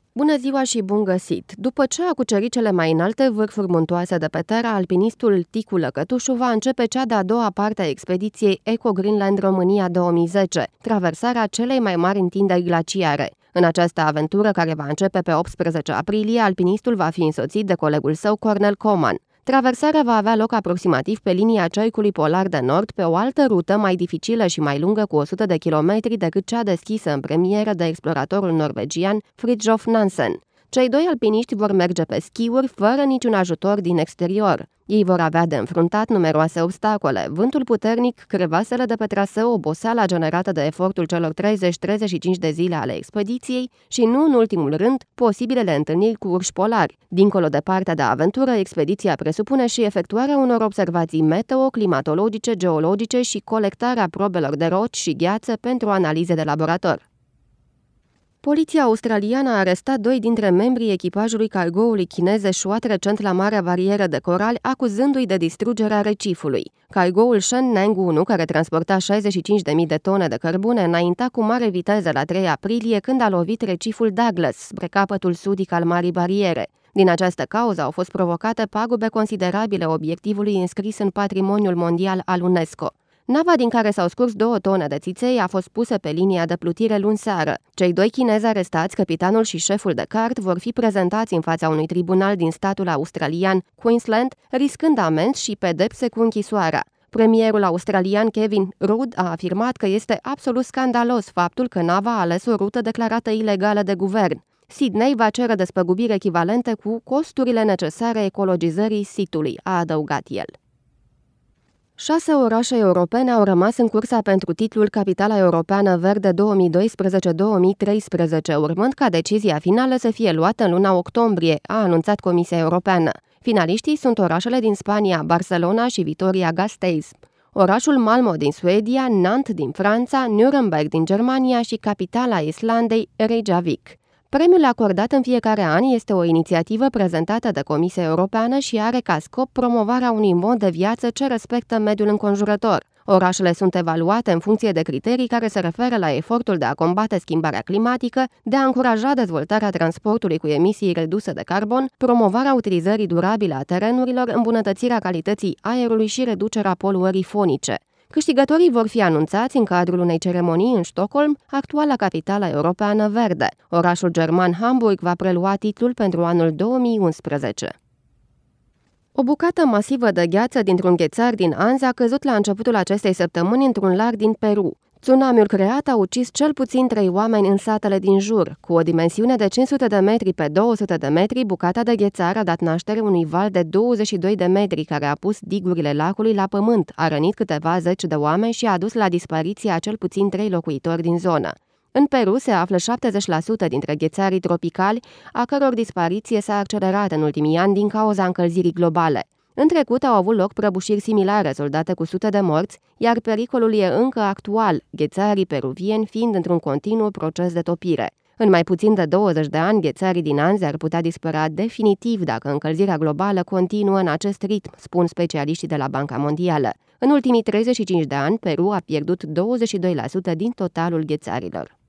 Bună ziua și bun găsit! După ce a cucerit cele mai înalte vârfuri muntoase de pe Terra, alpinistul Ticu Lăcătușu va începe cea de-a doua parte a expediției Eco Greenland România 2010, traversarea celei mai mari întinderi glaciare. În această aventură, care va începe pe 18 aprilie, alpinistul va fi însoțit de colegul său Cornel Coman. Traversarea va avea loc aproximativ pe linia Cercului Polar de Nord, pe o altă rută mai dificilă și mai lungă cu 100 de kilometri decât cea deschisă în premieră de exploratorul norvegian Fridtjof Nansen. Cei doi alpiniști vor merge pe schiuri fără niciun ajutor din exterior. Ei vor avea de înfruntat numeroase obstacole, vântul puternic, crevasele de pe traseu, oboseala generată de efortul celor 30-35 de zile ale expediției și, nu în ultimul rând, posibilele întâlniri cu urși polari. Dincolo de partea de aventură, expediția presupune și efectuarea unor observații meteo, climatologice, geologice și colectarea probelor de roci și gheață pentru analize de laborator. Poliția australiană a arestat doi dintre membrii echipajului cargoului chinez eșuat recent la Marea Barieră de Corali, acuzându-i de distrugerea recifului. Cargoul Sheneng 1, care transporta 65.000 de tone de cărbune, înainta cu mare viteză la 3 aprilie când a lovit reciful Douglas, spre capătul sudic al Marii Bariere. Din această cauză au fost provocate pagube considerabile obiectivului înscris în Patrimoniul Mondial al UNESCO. Nava din care s-au scurs 2 tone de țiței a fost pusă pe linia de plutire luni seară. Cei doi chinezi arestați, capitanul și șeful de cart, vor fi prezentați în fața unui tribunal din statul australian Queensland, riscând amenzi și pedepse cu închisoarea. Premierul australian Kevin Rudd a afirmat că este absolut scandalos faptul că nava a ales o rută declarată ilegală de guvern. Sydney va cere despăgubiri echivalente cu costurile necesare ecologizării sitului, a adăugat el. 6 orașe europene au rămas în cursa pentru titlul Capitala Europeană Verde 2012-2013, urmând ca decizia finală să fie luată în luna octombrie, a anunțat Comisia Europeană. Finaliștii sunt orașele din Spania, Barcelona și Vitoria-Gasteiz, orașul Malmö din Suedia, Nantes din Franța, Nuremberg din Germania și capitala Islandei, Reykjavik. Premiul acordat în fiecare an este o inițiativă prezentată de Comisia Europeană și are ca scop promovarea unui mod de viață ce respectă mediul înconjurător. Orașele sunt evaluate în funcție de criterii care se referă la efortul de a combate schimbarea climatică, de a încuraja dezvoltarea transportului cu emisii reduse de carbon, promovarea utilizării durabile a terenurilor, îmbunătățirea calității aerului și reducerea poluării fonice. Câștigătorii vor fi anunțați în cadrul unei ceremonii în Stockholm, actuala capitală europeană verde. Orașul german Hamburg va prelua titlul pentru anul 2011. O bucată masivă de gheață dintr-un ghețar din Anzi a căzut la începutul acestei săptămâni într-un lag din Peru. Tsunamiul creat a ucis cel puțin 3 oameni în satele din jur. Cu o dimensiune de 500 de metri pe 200 de metri, bucata de ghețar a dat naștere unui val de 22 de metri care a pus digurile lacului la pământ, a rănit câteva zeci de oameni și a dus la dispariția a cel puțin 3 locuitori din zonă. În Peru se află 70% dintre ghețarii tropicali, a căror dispariție s-a accelerat în ultimii ani din cauza încălzirii globale. În trecut au avut loc prăbușiri similare rezultate cu sute de morți, iar pericolul e încă actual, ghețarii peruvieni fiind într-un continuu proces de topire. În mai puțin de 20 de ani, ghețarii din Anzi ar putea dispărea definitiv dacă încălzirea globală continuă în acest ritm, spun specialiștii de la Banca Mondială. În ultimii 35 de ani, Peru a pierdut 22% din totalul ghețarilor.